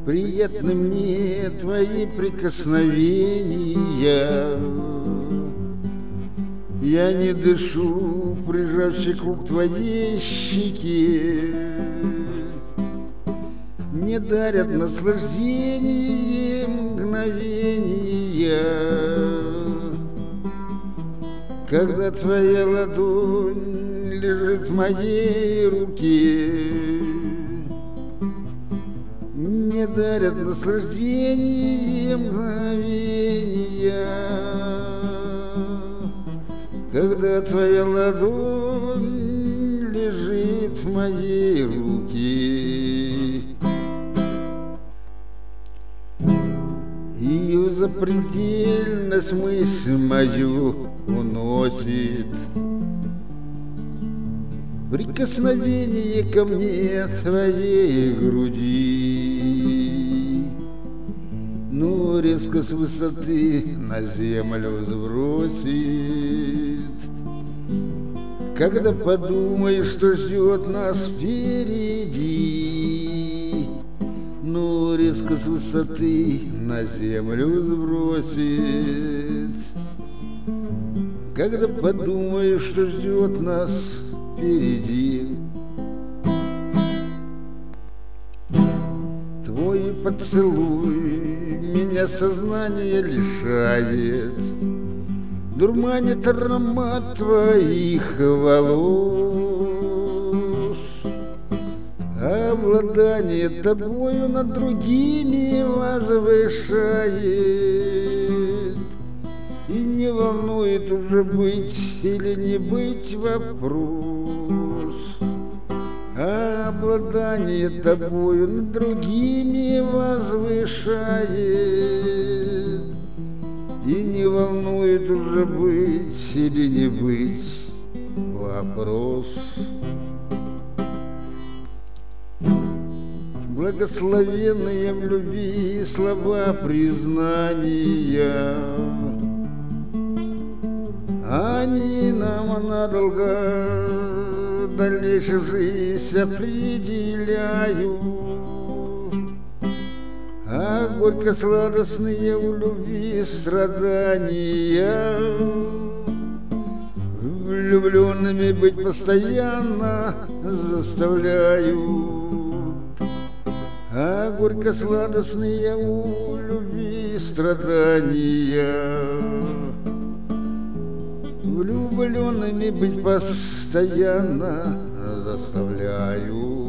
Приятны мне твои прикосновения. Я не дышу, прижав щеку к твоей щеке. Мне дарят наслаждение мгновения, когда твоя ладонь лежит в моей руке. Мне дарят наслаждение мгновения, когда твоя ладонь лежит в моей руке. Ее запредельность мысль мою уносит. Прикосновение ко мне твоей груди, но резко с высоты на землю сбросит. Когда подумаешь, что ждет нас впереди, но резко с высоты на землю сбросит. Когда подумаешь, что ждет нас впереди. Твой поцелуй меня сознания лишает, дурманит аромат твоих волос. Обладание тобою над другими возвышает, и не волнует уже быть или не быть вопрос. Обладание тобою над другими возвышает, и не волнует уже быть или не быть вопрос. Благословенные в любви слова признания, они нам надолго дальнейшую жизнь определяют. А горько-сладостные у любви страдания влюбленными быть постоянно заставляют. А горько-сладостные у любви страдания влюбленными быть постоянно заставляют.